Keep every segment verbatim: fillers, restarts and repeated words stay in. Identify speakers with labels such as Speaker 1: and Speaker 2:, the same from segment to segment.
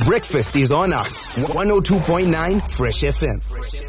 Speaker 1: Breakfast is on us. one oh two point nine Fresh F M.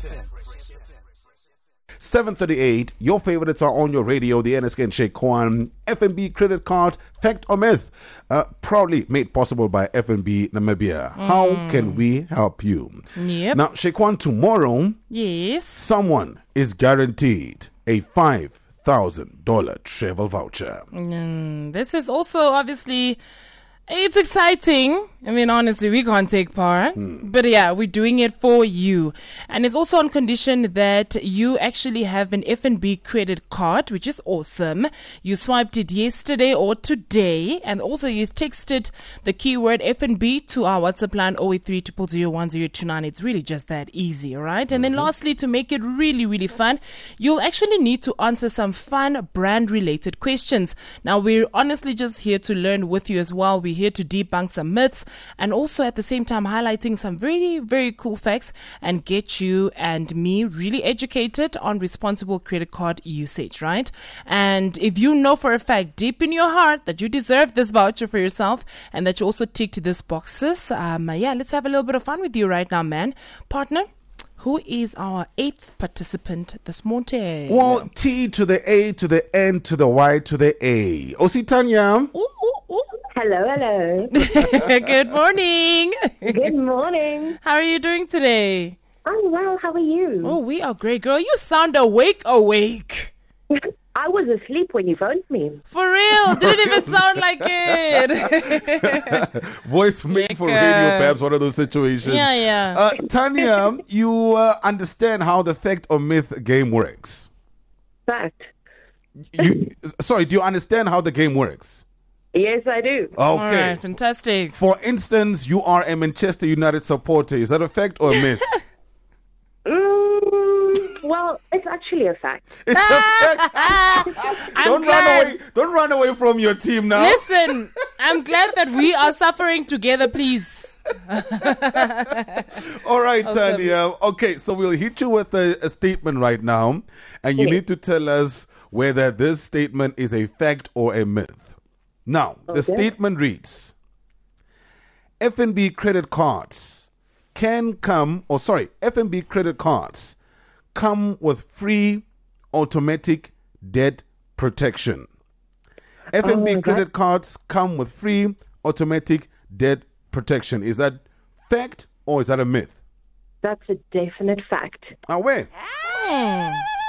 Speaker 2: seven thirty-eight, your favorites are on your radio. The N S K and Sheikh Kwan F N B credit card, fact or myth, uh, proudly made possible by F N B Namibia. Mm. How can we help you?
Speaker 3: Yep.
Speaker 2: Now, Sheikh Kwan, tomorrow,
Speaker 3: yes,
Speaker 2: someone is guaranteed a five thousand dollars travel voucher.
Speaker 3: Mm, this is also obviously, it's exciting. I mean, honestly, we can't take part. Hmm. But yeah, we're doing it for you. And it's also on condition that you actually have an F N B credit card, which is awesome. You swiped it yesterday or today. And also you texted the keyword F N B to our WhatsApp line oh eight three, zero zero zero, one zero two nine. It's really just that easy, all right? And mm-hmm. then lastly, to make it really, really fun, you'll actually need to answer some fun brand-related questions. Now, we're honestly just here to learn with you as well. We're here to debunk some myths and also at the same time highlighting some very, very cool facts and get you and me really educated on responsible credit card usage, right? And if you know for a fact deep in your heart that you deserve this voucher for yourself and that you also ticked these boxes, um, yeah, let's have a little bit of fun with you right now, man. Partner, who is our eighth participant this morning?
Speaker 2: Well, T to the A to the N to the Y to the A. Ositanya.
Speaker 3: Ooh, ooh, ooh.
Speaker 4: Hello, hello.
Speaker 3: Good morning.
Speaker 4: Good morning.
Speaker 3: How are you doing today?
Speaker 4: I'm well. How are you?
Speaker 3: Oh, we are great, girl. You sound awake, awake.
Speaker 4: I was asleep when you phoned me.
Speaker 3: For real? Didn't even sound like it.
Speaker 2: Voice made for radio, perhaps one of those situations.
Speaker 3: Yeah, yeah.
Speaker 2: Uh, Tanya, you uh, understand how the fact or myth game works?
Speaker 4: Fact.
Speaker 2: You, sorry, do you understand how the game works?
Speaker 4: Yes, I do.
Speaker 2: Okay.
Speaker 3: All right, fantastic.
Speaker 2: For instance, you are a Manchester United supporter. Is that a fact or a myth?
Speaker 4: mm, well, it's actually a fact.
Speaker 2: It's a fact. Don't run away. Don't run away from your team now.
Speaker 3: Listen, I'm glad that we are suffering together, please.
Speaker 2: All right,
Speaker 3: Awesome.
Speaker 2: Tanya. Okay, so we'll hit you with a, a statement right now, and you
Speaker 4: Yes.
Speaker 2: need to tell us whether this statement is a fact or a myth. Now, the
Speaker 4: Okay.
Speaker 2: statement reads, F N B credit cards can come, or sorry, F N B credit cards come with free automatic debt protection. F N B
Speaker 4: Oh,
Speaker 2: credit
Speaker 4: that-
Speaker 2: cards come with free automatic debt protection. Is that fact or is that a myth?
Speaker 4: That's a definite fact.
Speaker 2: Ah, where?
Speaker 3: Hmm.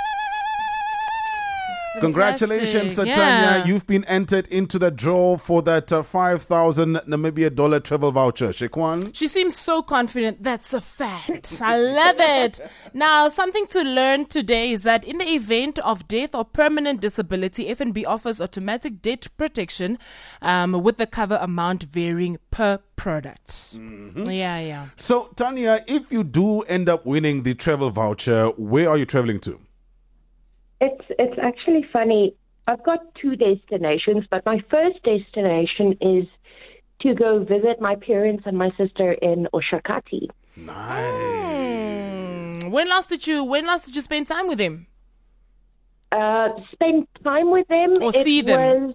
Speaker 2: Congratulations,
Speaker 3: Fantastic.
Speaker 2: Tanya.
Speaker 3: Yeah.
Speaker 2: You've been entered into the draw for that uh, five thousand Namibia dollar travel voucher. Shekwan?
Speaker 3: She seems so confident. That's a fact. I love it. Now, something to learn today is that in the event of death or permanent disability, F N B offers automatic debt protection um, with the cover amount varying per product. Mm-hmm. Yeah, yeah.
Speaker 2: So, Tanya, if you do end up winning the travel voucher, where are you traveling to?
Speaker 4: It's it's actually funny. I've got two destinations, but my first destination is to go visit my parents and my sister in Oshakati.
Speaker 2: Nice.
Speaker 3: Mm. When last did you when last did you spend time with him?
Speaker 4: Uh, spend time with them.
Speaker 3: Or
Speaker 4: it
Speaker 3: see them.
Speaker 4: was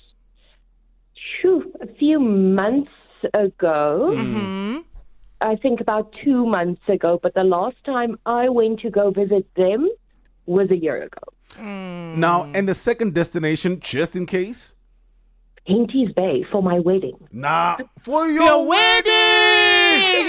Speaker 4: shoo, a few months ago.
Speaker 3: Mm-hmm.
Speaker 4: I think about two months ago. But the last time I went to go visit them was a year ago.
Speaker 3: Mm.
Speaker 2: Now, and the second destination, just in case?
Speaker 4: Henties Bay for my wedding.
Speaker 2: Nah, for your,
Speaker 3: Your wedding!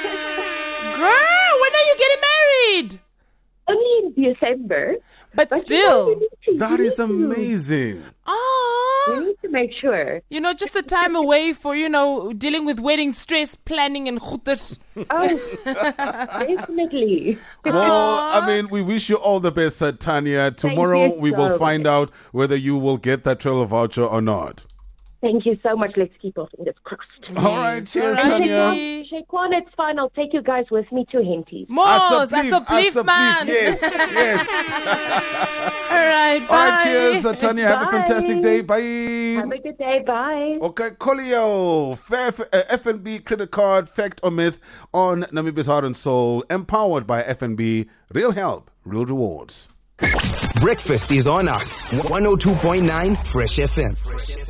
Speaker 3: Girl, when are you getting married?
Speaker 4: Only in December.
Speaker 3: But,
Speaker 4: But
Speaker 3: still.
Speaker 4: you know, we need to-
Speaker 2: That
Speaker 4: we
Speaker 2: is
Speaker 4: need to-
Speaker 2: amazing.
Speaker 3: Ah.
Speaker 4: We need to make sure.
Speaker 3: You know, just the time away for, you know, dealing with wedding stress, planning and goeders.
Speaker 4: Oh, definitely.
Speaker 2: Well, I mean, we wish you all the best, uh, Tanya. Tomorrow
Speaker 4: you
Speaker 2: we will
Speaker 4: so
Speaker 2: find
Speaker 4: much.
Speaker 2: out whether you will get that travel voucher or not.
Speaker 4: Thank you so much. Let's keep our fingers crossed.
Speaker 2: All right, cheers,
Speaker 3: All
Speaker 4: And
Speaker 3: right.
Speaker 2: Tanya.
Speaker 3: Tanya.
Speaker 4: Shaquan, it's fine. I'll take you guys with me to Henties.
Speaker 3: Mos,
Speaker 2: Asa,
Speaker 3: that's
Speaker 2: please,
Speaker 3: a belief,
Speaker 2: Asa,
Speaker 3: man.
Speaker 2: please. Yes, yes.
Speaker 3: All right, bye.
Speaker 2: All right, cheers, uh, Tanya. Have a
Speaker 4: Bye.
Speaker 2: fantastic day. Bye.
Speaker 4: Have a good day. Bye.
Speaker 2: Okay, Colio, fair, uh, F N B credit card, fact or myth on Namibia's Heart and Soul, empowered by F N B. Real help, real rewards.
Speaker 1: Breakfast is on us. one oh two point nine Fresh F M.